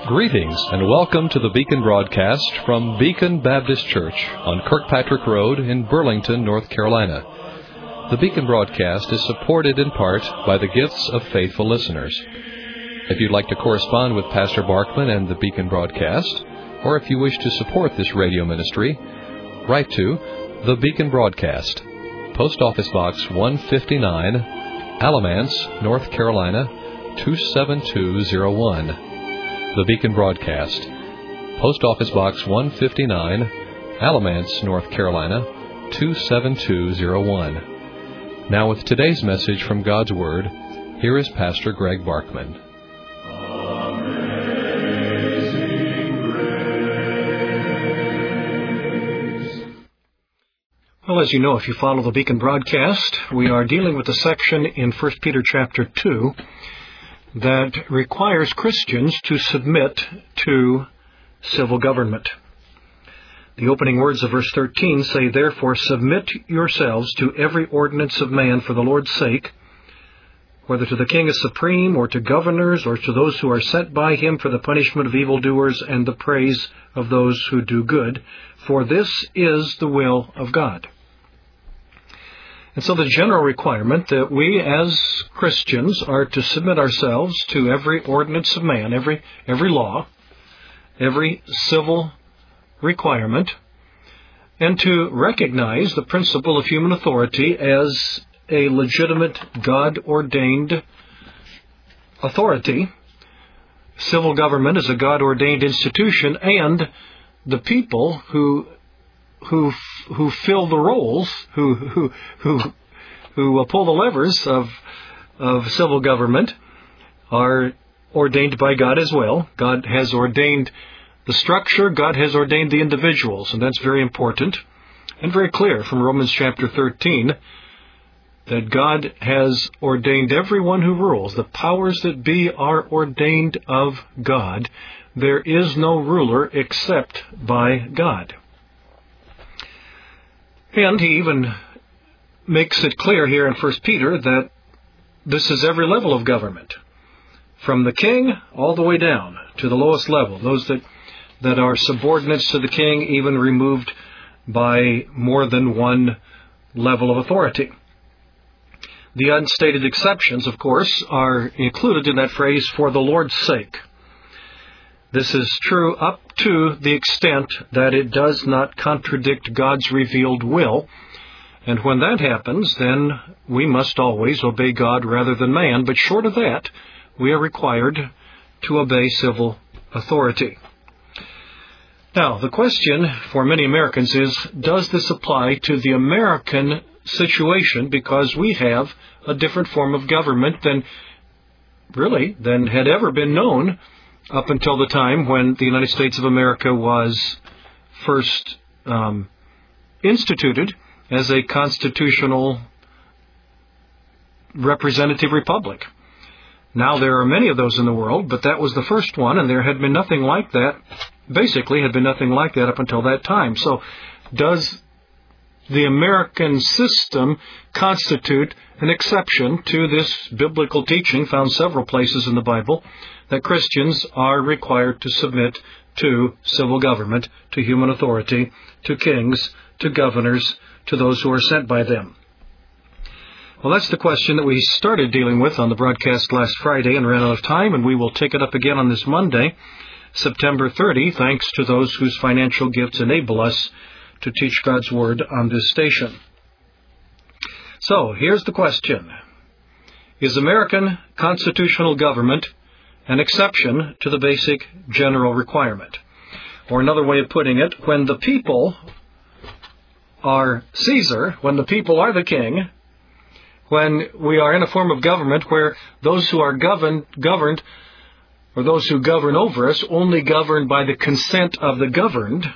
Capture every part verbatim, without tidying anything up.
Greetings and welcome to the Beacon broadcast from Beacon Baptist Church on Kirkpatrick Road in Burlington, North Carolina. The Beacon broadcast is supported in part by the gifts of faithful listeners. If you'd like to correspond with Pastor Barkman and the Beacon broadcast, or if you wish to support this radio ministry, write to The Beacon Broadcast, Post Office Box one fifty-nine, Alamance, North Carolina, two seven two zero one. The Beacon Broadcast, Post Office Box one fifty-nine, Alamance, North Carolina, two seven two zero one. Now with today's message from God's Word, here is Pastor Greg Barkman. Well, as you know, if you follow the Beacon broadcast, we are dealing with the section in First Peter chapter two that requires Christians to submit to civil government. The opening words of verse thirteen say, "Therefore submit yourselves to every ordinance of man for the Lord's sake, whether to the king as supreme, or to governors, or to those who are sent by him for the punishment of evildoers and the praise of those who do good, for this is the will of God." And so the general requirement that we as Christians are to submit ourselves to every ordinance of man, every every law, every civil requirement, and to recognize the principle of human authority as a legitimate God-ordained authority. Civil government is a God-ordained institution, and the people who who who fill the roles, who who who who will pull the levers of of civil government, are ordained by God as well. God has ordained the structure, God has ordained the individuals, and that's very important and very clear from Romans chapter thirteen, that God has ordained everyone who rules. The powers that be are ordained of God. There is no ruler except by God. And he even makes it clear here in First Peter that this is every level of government, from the king all the way down to the lowest level, those that, that are subordinates to the king, even removed by more than one level of authority. The unstated exceptions, of course, are included in that phrase, "for the Lord's sake." This is true up to the extent that it does not contradict God's revealed will. And when that happens, then we must always obey God rather than man. But short of that, we are required to obey civil authority. Now, the question for many Americans is, does this apply to the American situation? Because we have a different form of government than, really, than had ever been known up until the time when the United States of America was first um, instituted as a constitutional representative republic. Now there are many of those in the world, but that was the first one, and there had been nothing like that, basically had been nothing like that up until that time. So does the American system constitute an exception to this biblical teaching found several places in the Bible, that Christians are required to submit to civil government, to human authority, to kings, to governors, to those who are sent by them? Well, that's the question that we started dealing with on the broadcast last Friday and ran out of time, and we will take it up again on this Monday, September thirtieth, thanks to those whose financial gifts enable us to teach God's Word on this station. So, here's the question. Is American constitutional government an exception to the basic general requirement? Or another way of putting it, when the people are Caesar, when the people are the king, when we are in a form of government where those who are governed, governed, or those who govern over us, only govern by the consent of the governed,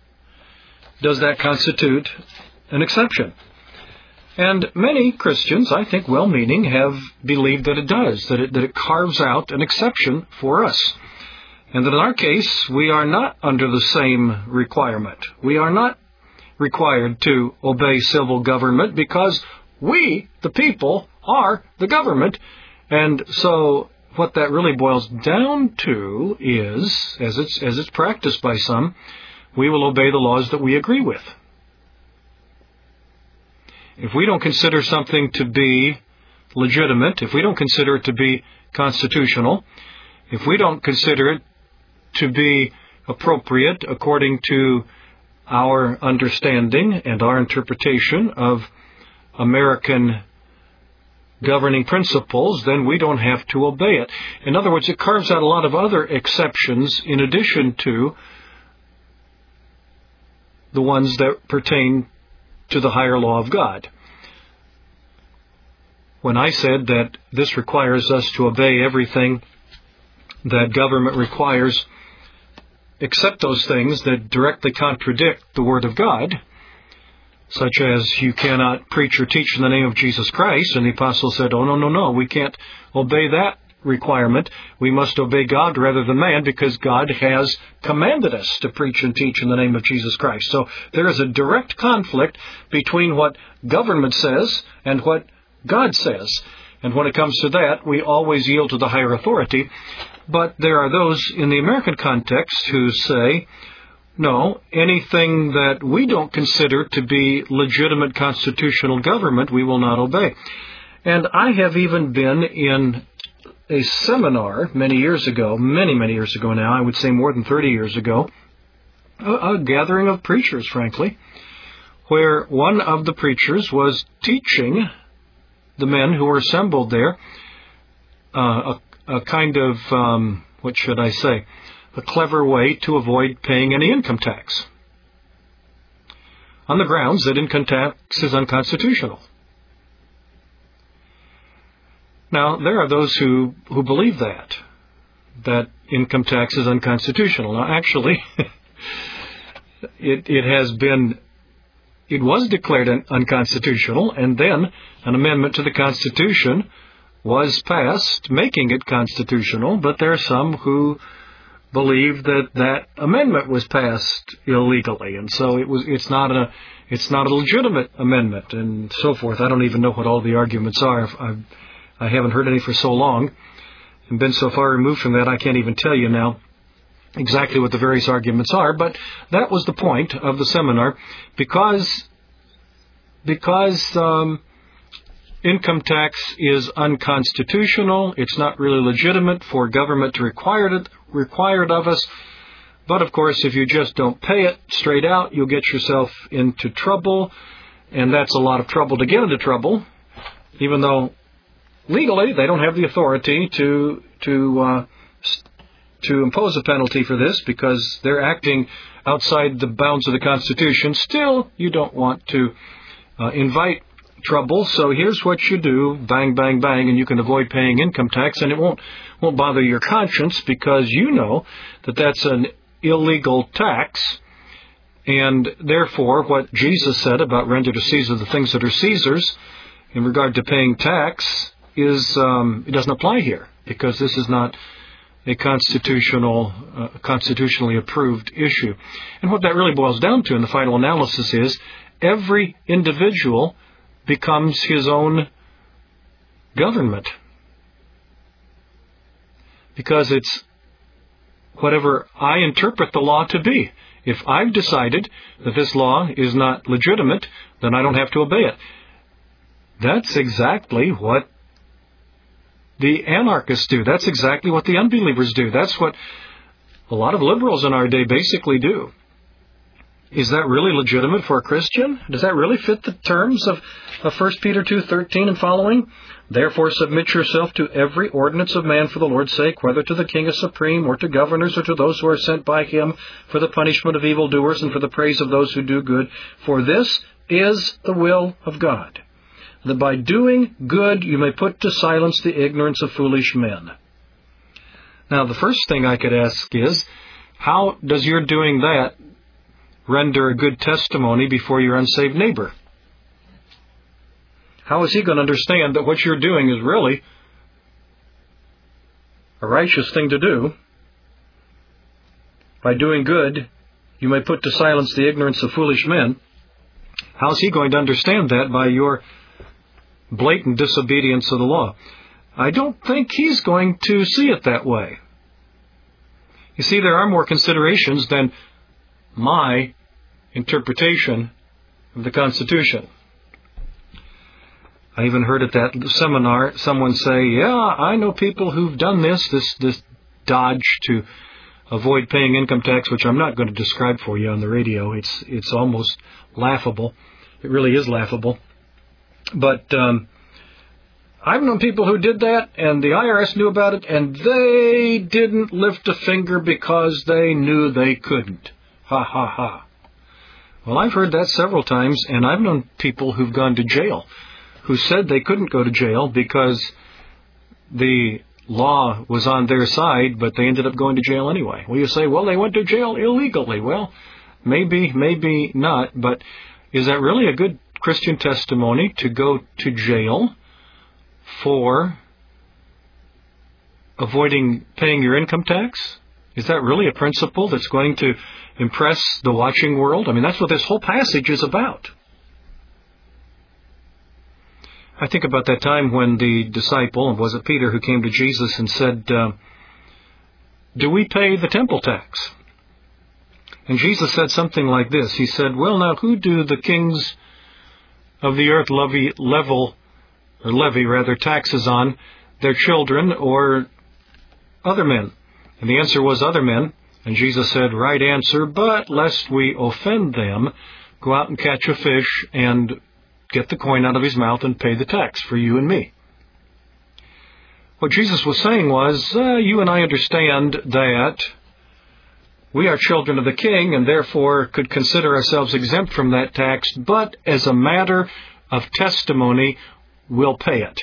does that constitute an exception? And many Christians, I think well-meaning, have believed that it does, that it, that it carves out an exception for us. And that in our case, we are not under the same requirement. We are not required to obey civil government because we, the people, are the government. And so what that really boils down to is, as it's, as it's practiced by some, we will obey the laws that we agree with. If we don't consider something to be legitimate, if we don't consider it to be constitutional, if we don't consider it to be appropriate according to our understanding and our interpretation of American governing principles, then we don't have to obey it. In other words, it carves out a lot of other exceptions in addition to the ones that pertain to the higher law of God. When I said that this requires us to obey everything that government requires, except those things that directly contradict the Word of God, such as you cannot preach or teach in the name of Jesus Christ, and the apostle said, oh, no, no, no, we can't obey that requirement. We must obey God rather than man, because God has commanded us to preach and teach in the name of Jesus Christ. So there is a direct conflict between what government says and what God says. And when it comes to that, we always yield to the higher authority. But there are those in the American context who say, no, anything that we don't consider to be legitimate constitutional government, we will not obey. And I have even been in a seminar many years ago, many, many years ago now, I would say more than thirty years ago, a, a gathering of preachers, frankly, where one of the preachers was teaching the men who were assembled there uh, a, a kind of, um, what should I say, a clever way to avoid paying any income tax, on the grounds that income tax is unconstitutional. Now, there are those who, who believe that, that income tax is unconstitutional. Now, actually, it, it has been, it was declared un- unconstitutional, and then an amendment to the Constitution was passed, making it constitutional, but there are some who believe that that amendment was passed illegally, and so it was, it's not a, it's not a legitimate amendment, and so forth. I don't even know what all the arguments are. I've, I've I haven't heard any for so long and been so far removed from that I can't even tell you now exactly what the various arguments are, but that was the point of the seminar, because because um, income tax is unconstitutional. It's not really legitimate for government to require it, require it of us. But of course, if you just don't pay it straight out, you'll get yourself into trouble, and that's a lot of trouble to get into trouble, even though legally, they don't have the authority to to uh, to impose a penalty for this, because they're acting outside the bounds of the Constitution. Still, you don't want to uh, invite trouble, so here's what you do, bang, bang, bang, and you can avoid paying income tax, and it won't won't bother your conscience, because you know that that's an illegal tax, and therefore what Jesus said about render to Caesar the things that are Caesar's in regard to paying tax is um, it doesn't apply here, because this is not a constitutional, uh, constitutionally approved issue. And what that really boils down to in the final analysis is every individual becomes his own government, because it's whatever I interpret the law to be. If I've decided that this law is not legitimate, then I don't have to obey it. That's exactly what the anarchists do. That's exactly what the unbelievers do. That's what a lot of liberals in our day basically do. Is that really legitimate for a Christian? Does that really fit the terms of, of First Peter two thirteen and following? Therefore submit yourself to every ordinance of man for the Lord's sake, whether to the king as supreme, or to governors, or to those who are sent by him, for the punishment of evildoers, and for the praise of those who do good. For this is the will of God, that by doing good you may put to silence the ignorance of foolish men. Now, the first thing I could ask is, how does your doing that render a good testimony before your unsaved neighbor? How is he going to understand that what you're doing is really a righteous thing to do? By doing good, you may put to silence the ignorance of foolish men. How is he going to understand that by your blatant disobedience of the law? I don't think he's going to see it that way. You see, there are more considerations than my interpretation of the Constitution. I even heard at that seminar someone say, yeah, I know people who've done this, this, this dodge to avoid paying income tax, which I'm not going to describe for you on the radio. It's it's almost laughable. It really is laughable. But um, I've known people who did that, and the I R S knew about it, and they didn't lift a finger because they knew they couldn't. Ha, ha, ha. Well, I've heard that several times, and I've known people who've gone to jail who said they couldn't go to jail because the law was on their side, but they ended up going to jail anyway. Well, you say, well, they went to jail illegally. Well, maybe, maybe not, but is that really a good Christian testimony to go to jail for avoiding paying your income tax? Is that really a principle that's going to impress the watching world? I mean, that's what this whole passage is about. I think about that time when the disciple, was it Peter, who came to Jesus and said, uh, do we pay the temple tax? And Jesus said something like this. He said, well, now, who do the kings of the earth levy, level, or levy, rather, taxes on? Their children or other men? And the answer was other men. And Jesus said, right answer, but lest we offend them, go out and catch a fish and get the coin out of his mouth and pay the tax for you and me. What Jesus was saying was, uh, you and I understand that we are children of the King and therefore could consider ourselves exempt from that tax, but as a matter of testimony, we'll pay it.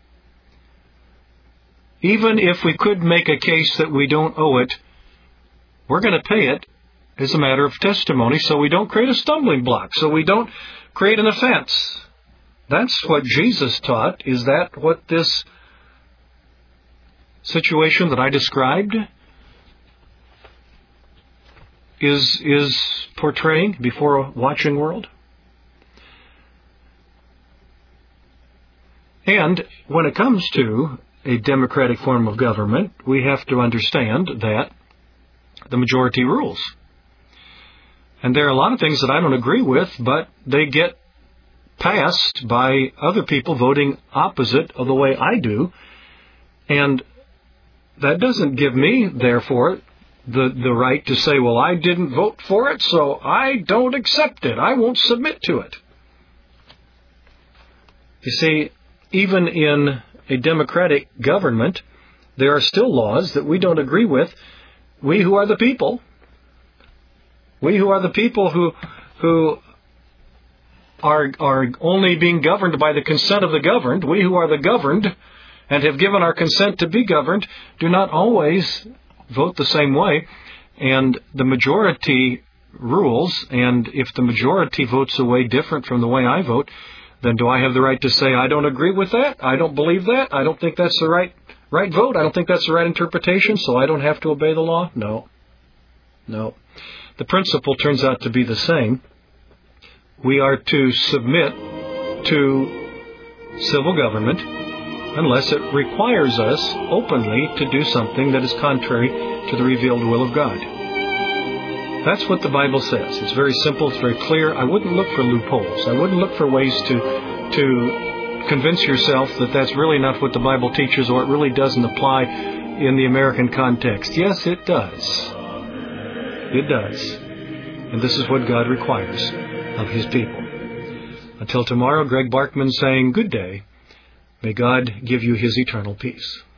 Even if we could make a case that we don't owe it, we're going to pay it as a matter of testimony so we don't create a stumbling block, so we don't create an offense. That's what Jesus taught. Is that what this situation that I described is is portraying before a watching world? And when it comes to a democratic form of government, we have to understand that the majority rules. And there are a lot of things that I don't agree with, but they get passed by other people voting opposite of the way I do. And that doesn't give me, therefore, the, the right to say, well, I didn't vote for it, so I don't accept it. I won't submit to it. You see, even in a democratic government, there are still laws that we don't agree with. We who are the people, we who are the people who who are are only being governed by the consent of the governed, we who are the governed and have given our consent to be governed, do not always vote the same way. And the majority rules, and if the majority votes a way different from the way I vote, then do I have the right to say, I don't agree with that, I don't believe that, I don't think that's the right right vote, I don't think that's the right interpretation, so I don't have to obey the law? No. No. The principle turns out to be the same. We are to submit to civil government unless it requires us openly to do something that is contrary to the revealed will of God. That's what the Bible says. It's very simple, it's very clear. I wouldn't look for loopholes. I wouldn't look for ways to to convince yourself that that's really not what the Bible teaches, or it really doesn't apply in the American context. Yes, it does. It does. And this is what God requires of His people. Until tomorrow, Greg Barkman saying good day. May God give you His eternal peace.